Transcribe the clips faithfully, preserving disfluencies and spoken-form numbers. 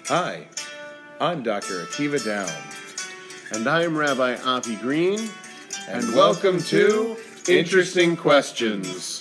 Hi, I'm Doctor Akiva Down. And I'm Rabbi Avi Green. And, and welcome to Interesting Questions.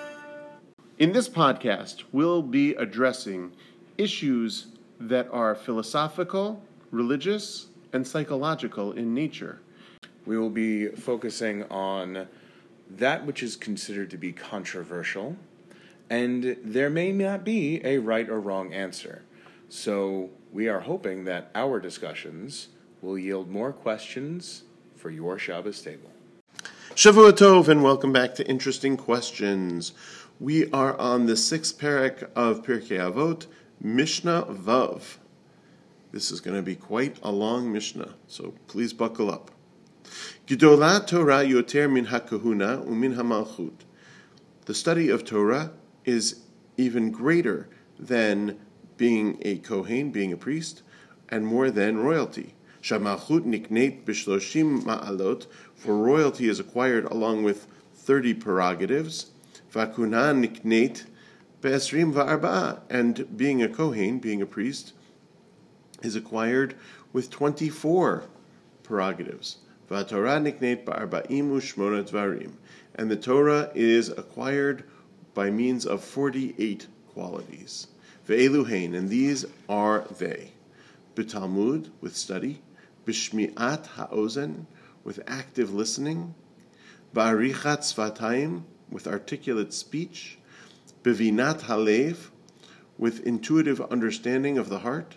In this podcast, we'll be addressing issues that are philosophical, religious, and psychological in nature. We will be focusing on that which is considered to be controversial, and there may not be a right or wrong answer. So we are hoping that our discussions will yield more questions for your Shabbos table. Shavua Tov, and welcome back to Interesting Questions. We are on the sixth parak of Pirkei Avot, Mishnah Vav. This is going to be quite a long Mishnah, so please buckle up. Gedola Torah yoter min hakahuna umin hamalchut. The study of Torah is even greater than being a kohen, being a priest, and more than royalty. Shamalchut nikneit b'shloshim ma'alot, for royalty is acquired along with thirty prerogatives. Vakuna nikneit be'esrim va'arba'a, and being a kohen, being a priest, is acquired with twenty-four prerogatives. V'atorah nikneit ba'arba'im u'shmona dvarim, and the Torah is acquired by means of forty-eight qualities. Ve'eluhein, and these are they. B'talmud, with study. B'shmi'at ha'ozen, with active listening. Ba'arichat svatayim, with articulate speech. B'vinat halev, with intuitive understanding of the heart.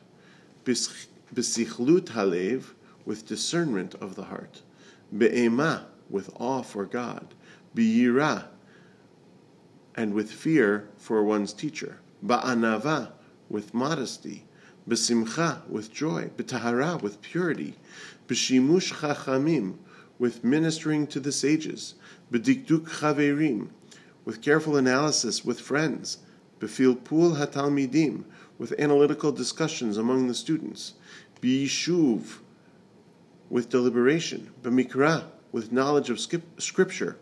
B'sichlut halev, with discernment of the heart. Be'ema, with awe for God. B'yira, and with fear for one's teacher. Ba'anava, with modesty. B'simcha, with joy. B'tahara, with purity. B'shimush chachamim, with ministering to the sages. B'dikduk chaverim, with careful analysis with friends. B'filpul hatalmidim, with analytical discussions among the students. B'yishuv, with deliberation. B'mikra, with knowledge of skip, scripture.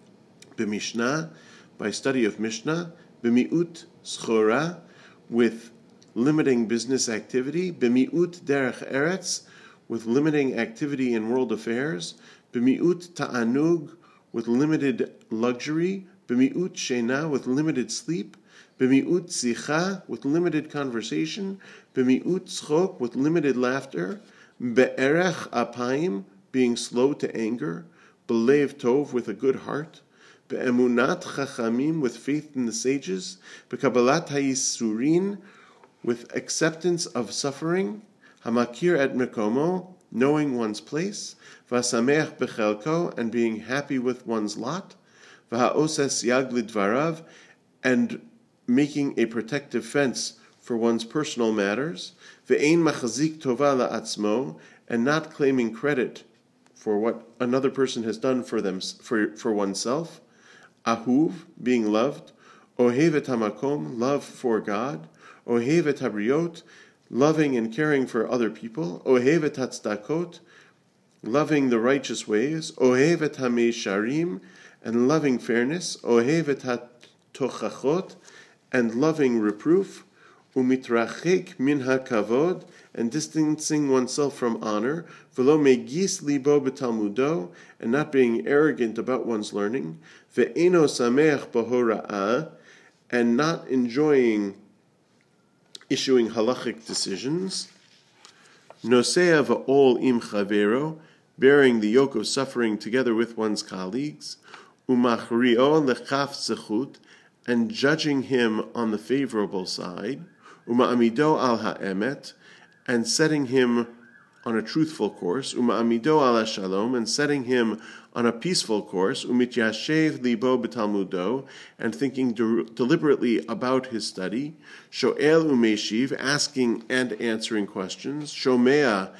B'mishnah, by study of Mishnah. B'mi'ut schora, with limiting business activity. B'mi'ut derech eretz, with limiting activity in world affairs. B'mi'ut ta'anug, with limited luxury. B'mi'ut shena, with limited sleep. B'mi'ut sicha, with limited conversation. B'mi'ut tzchok, with limited laughter. Be'erech apayim, being slow to anger. B'lev tov, with a good heart. Be'emunat chachamim, with faith in the sages. Be'kabbalat ha'yisurin, with acceptance of suffering. Hamakir et mekomo, knowing one's place. V'asamech bechelko, and being happy with one's lot. V'ha'oses yag lidvarav, and making a protective fence for one's personal matters. Ve'ein machazik tova la'atzmo, and not claiming credit for what another person has done for them for, for oneself. Ahuv, being loved. Ohevet hamakom, love for God. Ohevet habriot, loving and caring for other people. Ohevet hatzdakot, loving the righteous ways. Ohevet hamesharim, and loving fairness. Ohevet hatochachot, and loving reproof. Umitrachek min hakavod, and distancing oneself from honor. V'lo megis libo b'talmudo, and not being arrogant about one's learning. Ve'eno sameach b'hora'ah, and not enjoying issuing halachic decisions. Nosea v'ol im chavero, bearing the yoke of suffering together with one's colleagues. Umachrio lechaf zechut, and judging him on the favorable side. Uma'amido al ha'emet, and setting him on a truthful course. Uma'amido al shalom, and setting him on a peaceful course. Umityashev libo b'talmudo, and thinking de- deliberately about his study. Sho'el umeshiv, asking and answering questions. Shomea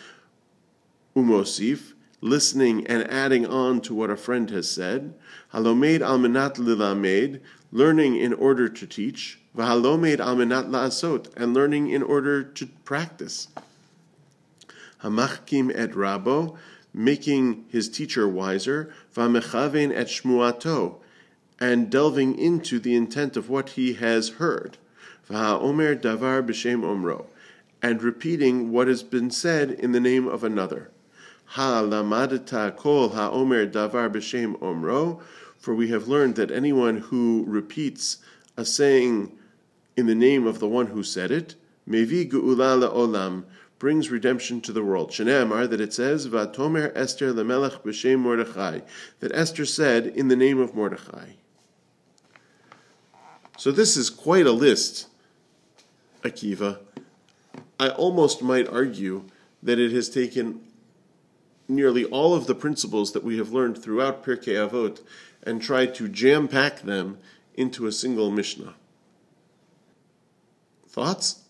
umosif, listening and adding on to what a friend has said. Halomed al menat lilamed, learning in order to teach. V'halomed al menat la'asot, and learning in order to practice. Hamachkim et rabo, making his teacher wiser. V'amechavein et shmuato, and delving into the intent of what he has heard. V'ha'omer davar b'shem omro, and repeating what has been said in the name of another. Ha lamadata kol haomer davar b'shem omro, for we have learned that anyone who repeats a saying in the name of the one who said it, mevi geula le'olam, brings redemption to the world. Shneamar, that it says, Vatomer Esther lemelech b'shem Mordechai, that Esther said in the name of Mordechai. So this is quite a list, Akiva. I almost might argue that it has taken nearly all of the principles that we have learned throughout Pirkei Avot and tried to jam-pack them into a single Mishnah. Thoughts?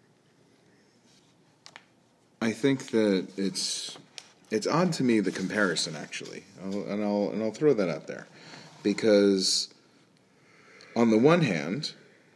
I think that it's it's odd to me, the comparison, actually, I'll, and I'll and I'll throw that out there, because on the one hand,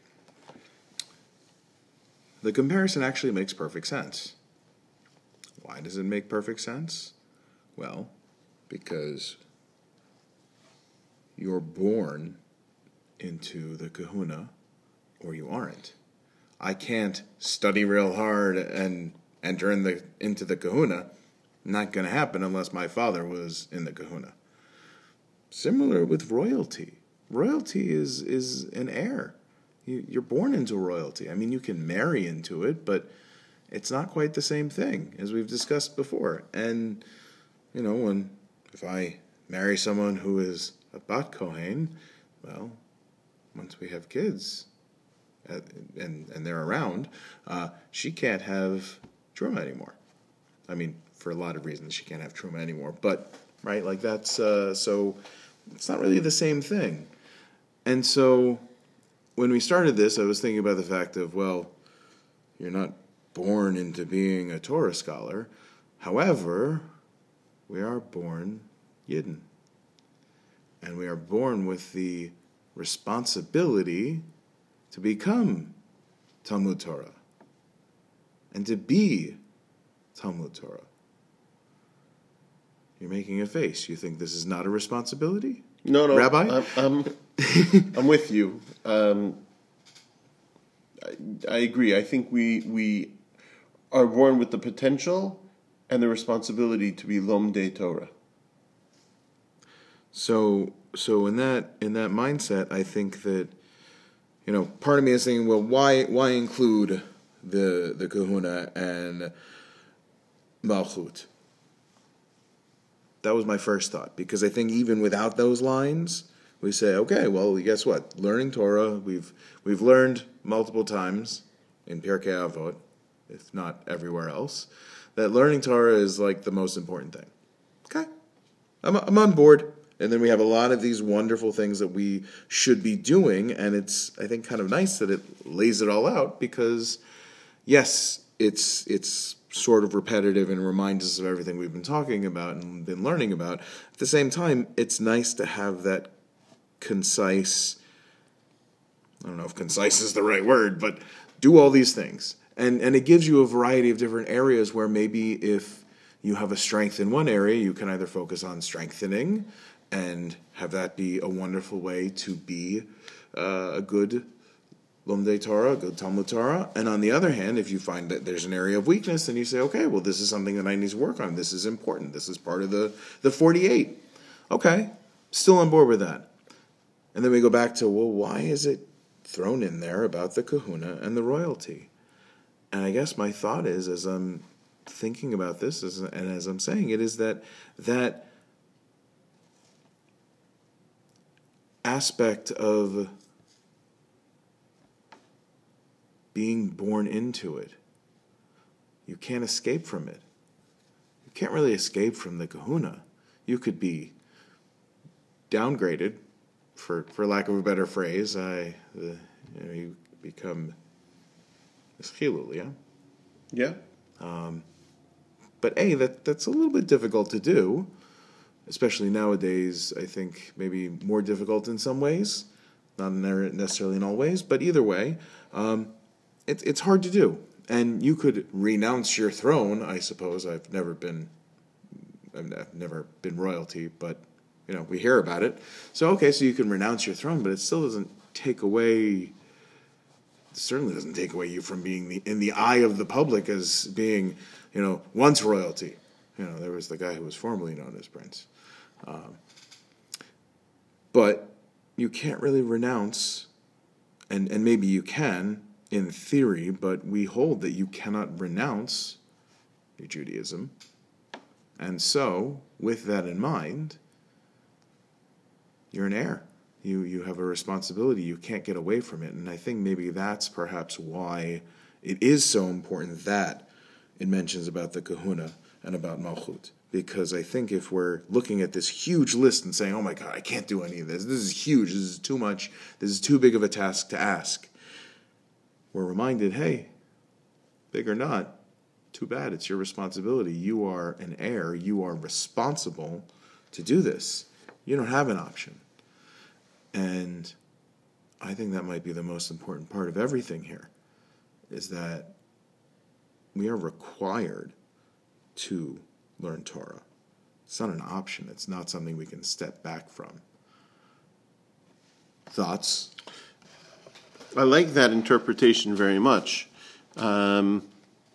the comparison actually makes perfect sense. Why does it make perfect sense? Well, because you're born into the kahuna or you aren't. I can't study real hard and enter in the into the kahuna. Not going to happen unless my father was in the kahuna. Similar with royalty. Royalty is is an heir. You, you're born into royalty. I mean, you can marry into it, but it's not quite the same thing, as we've discussed before. And, you know, when if I marry someone who is a bat kohen, well, once we have kids, uh, and and they're around, uh, she can't have truma anymore. I mean, for a lot of reasons, she can't have truma anymore. But right, like that's uh, so. It's not really the same thing. And so, when we started this, I was thinking about the fact of, well, you're not born into being a Torah scholar. However, we are born Yidden. And we are born with the responsibility to become Talmud Torah and to be Talmud Torah. You're making a face. You think this is not a responsibility? No, no, Rabbi? I'm, I'm, I'm with you. Um, I, I agree. I think we we are born with the potential and the responsibility to be Lomdei Torah. So, so in that in that mindset, I think that, you know, part of me is saying, well, why why include the the Kahuna and Malchut? That was my first thought, because I think even without those lines, we say, okay, well, guess what? Learning Torah, we've we've learned multiple times in Pirkei Avot, if not everywhere else, that learning Torah is like the most important thing. Okay, I'm I'm on board. And then we have a lot of these wonderful things that we should be doing, and it's, I think, kind of nice that it lays it all out, because, yes, it's it's sort of repetitive and reminds us of everything we've been talking about and been learning about. At the same time, it's nice to have that concise, I don't know if concise is the right word, but do all these things. And and it gives you a variety of different areas where maybe if you have a strength in one area, you can either focus on strengthening and have that be a wonderful way to be uh, a good Lomdei Torah, a good Talmud Torah. And on the other hand, if you find that there's an area of weakness, then you say, okay, well, this is something that I need to work on. This is important. This is part of the, the forty-eight. Okay, still on board with that. And then we go back to, well, why is it thrown in there about the kahuna and the royalty? And I guess my thought is, as I'm thinking about this, as, and as I'm saying it, is that that aspect of being born into it, you can't escape from it. You can't really escape from the kahuna. You could be downgraded, for for lack of a better phrase. I, the, you know, you become chilul, yeah? Yeah. Um, but A, that that's a little bit difficult to do, especially nowadays. I think maybe more difficult in some ways, not necessarily in all ways, but either way, um, it, it's hard to do. And you could renounce your throne, I suppose. I've never been, I've never been royalty, but you know, we hear about it. So okay, so you can renounce your throne, but it still doesn't take away certainly doesn't take away you from being the, in the eye of the public as being, you know, once royalty. You know, there was the guy who was formerly known as Prince. Um, but you can't really renounce, and, and maybe you can in theory, but we hold that you cannot renounce your Judaism. And so, with that in mind, you're an heir. You you have a responsibility. You can't get away from it. And I think maybe that's perhaps why it is so important that it mentions about the kahuna and about malchut. Because I think if we're looking at this huge list and saying, oh my God, I can't do any of this. This is huge. This is too much. This is too big of a task to ask. We're reminded, hey, big or not, too bad. It's your responsibility. You are an heir. You are responsible to do this. You don't have an option. And I think that might be the most important part of everything here, is that we are required to learn Torah. It's not an option. It's not something we can step back from. Thoughts? I like that interpretation very much. Um,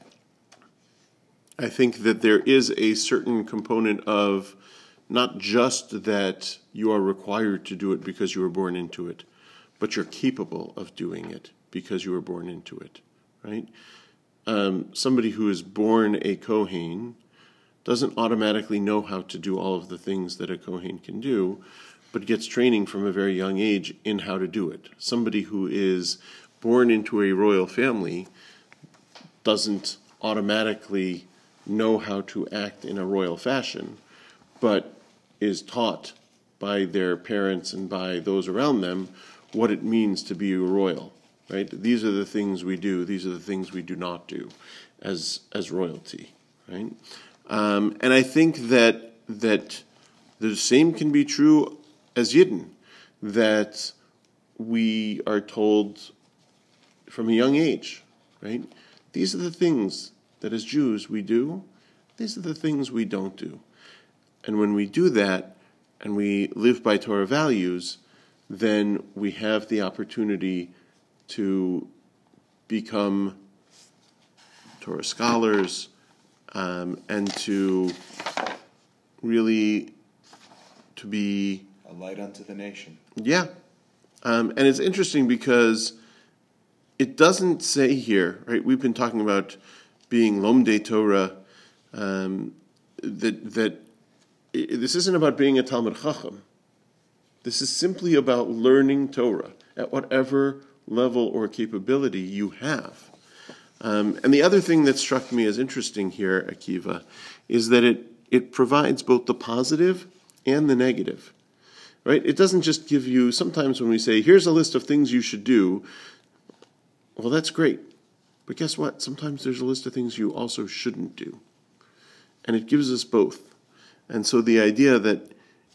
I think that there is a certain component of not just that you are required to do it because you were born into it, but you're capable of doing it because you were born into it, right? Um, somebody who is born a Kohen doesn't automatically know how to do all of the things that a Kohen can do, but gets training from a very young age in how to do it. Somebody who is born into a royal family doesn't automatically know how to act in a royal fashion, but is taught by their parents and by those around them what it means to be a royal, right? These are the things we do. These are the things we do not do as as royalty, right? Um, and I think that that the same can be true as Yidden, that we are told from a young age, right? These are the things that as Jews we do. These are the things we don't do. And when we do that and we live by Torah values, then we have the opportunity to become Torah scholars um, and to really to be a light unto the nation. Yeah. Um, and it's interesting because it doesn't say here, right? We've been talking about being Lomdei Torah, um, that that this isn't about being a Talmud Chacham. This is simply about learning Torah at whatever level or capability you have. Um, and the other thing that struck me as interesting here, Akiva, is that it, it provides both the positive and the negative. Right? It doesn't just give you, sometimes when we say, here's a list of things you should do, well, that's great. But guess what? Sometimes there's a list of things you also shouldn't do. And it gives us both. And so the idea that,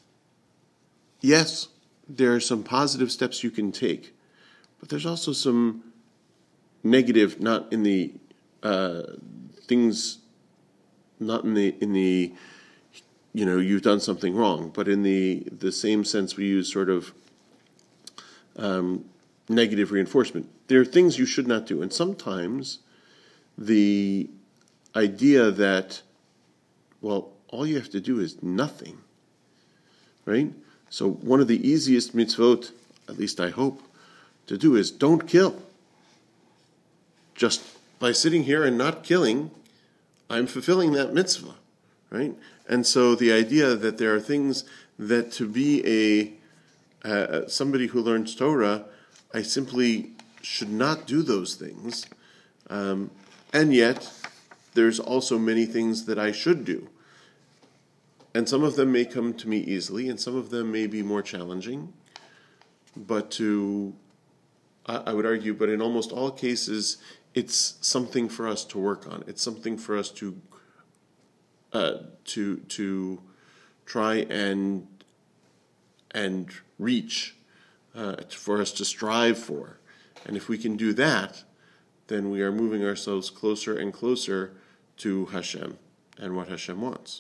yes, there are some positive steps you can take, but there's also some negative, not in the uh, things, not in the in the, you know, you've done something wrong, but in the the same sense we use sort of um, negative reinforcement. There are things you should not do, and sometimes the idea that, well, all you have to do is nothing, right? So one of the easiest mitzvot, at least I hope, to do is don't kill. Just by sitting here and not killing, I'm fulfilling that mitzvah, right? And so the idea that there are things that to be a uh, somebody who learns Torah, I simply should not do those things, um, and yet there's also many things that I should do. And some of them may come to me easily, and some of them may be more challenging. But to, I, I would argue, but in almost all cases, it's something for us to work on. It's something for us to, uh, to to try and and reach, uh, for us to strive for. And if we can do that, then we are moving ourselves closer and closer to Hashem and what Hashem wants.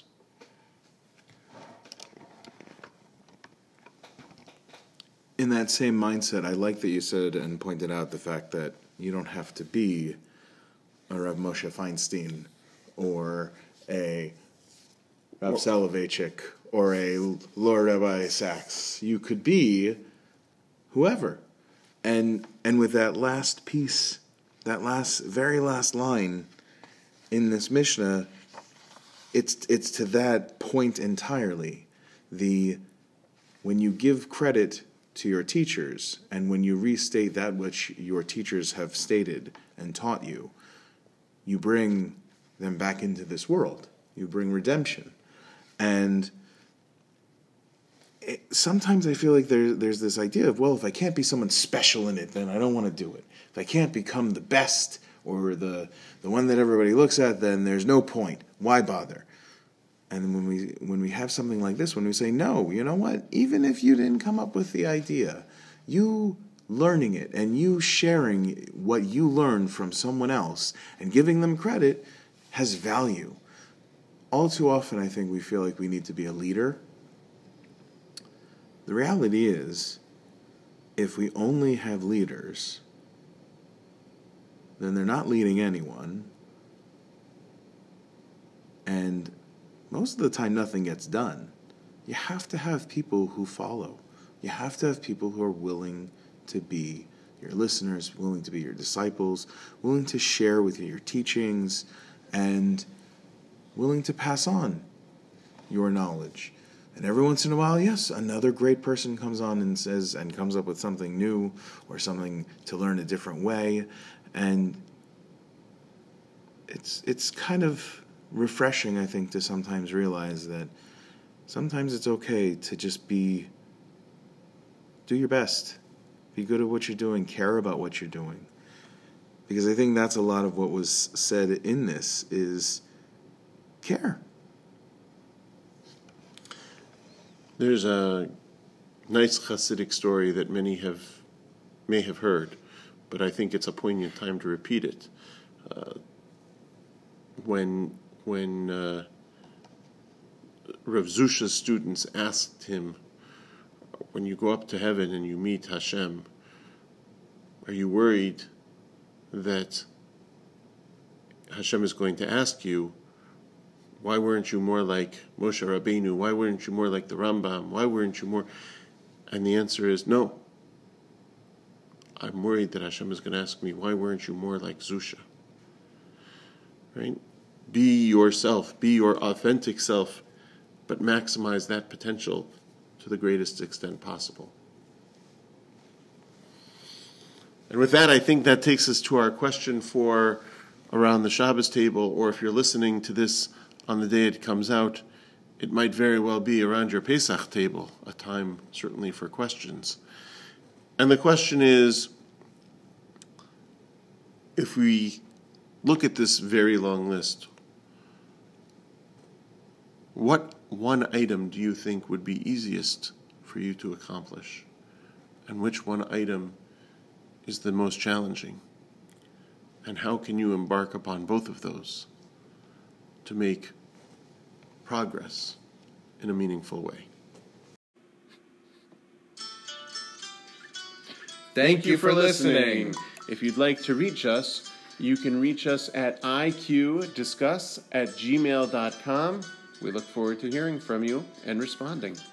In that same mindset, I like that you said and pointed out the fact that You don't have to be a Rav Moshe Feinstein or a Rav Soloveitchik or a Lord Rabbi Sachs. You could be whoever. And and with that last piece, that last, very last line in this Mishnah, it's it's to that point entirely. The when you give credit to your teachers, and when you restate that which your teachers have stated and taught you, you bring them back into this world. You bring redemption. And it, sometimes I feel like there, there's this idea of, well, if I can't be someone special in it, then I don't want to do it. If I can't become the best or the the one that everybody looks at, then there's no point. Why bother? And when we when we have something like this, when we say, no, you know what? Even if you didn't come up with the idea, you learning it and you sharing what you learned from someone else and giving them credit has value. All too often, I think we feel like we need to be a leader. The reality is, if we only have leaders, then they're not leading anyone, and most of the time nothing gets done. You have to have people who follow. You have to have people who are willing to be your listeners, willing to be your disciples, willing to share with you your teachings, and willing to pass on your knowledge. And every once in a while, yes, another great person comes on and says, and comes up with something new or something to learn a different way. And it's it's kind of refreshing, I think, to sometimes realize that sometimes it's okay to just be, do your best. Be good at what you're doing. Care about what you're doing. Because I think that's a lot of what was said in this is care. There's a nice Hasidic story that many have may have heard, but I think it's a poignant time to repeat it. Uh, when when uh, Rav Zusha's students asked him, when you go up to heaven and you meet Hashem, are you worried that Hashem is going to ask you, why weren't you more like Moshe Rabbeinu? Why weren't you more like the Rambam? Why weren't you more? And the answer is no. I'm worried that Hashem is going to ask me, why weren't you more like Zusha? Right? Be yourself. Be your authentic self, but maximize that potential to the greatest extent possible. And with that, I think that takes us to our question for around the Shabbos table, or if you're listening to this on the day it comes out, it might very well be around your Pesach table, a time certainly for questions. And the question is, if we look at this very long list, what one item do you think would be easiest for you to accomplish? And which one item is the most challenging? And how can you embark upon both of those to make progress in a meaningful way? Thank you for listening. If you'd like to reach us, you can reach us at I Q discuss at gmail dot com. We look forward to hearing from you and responding.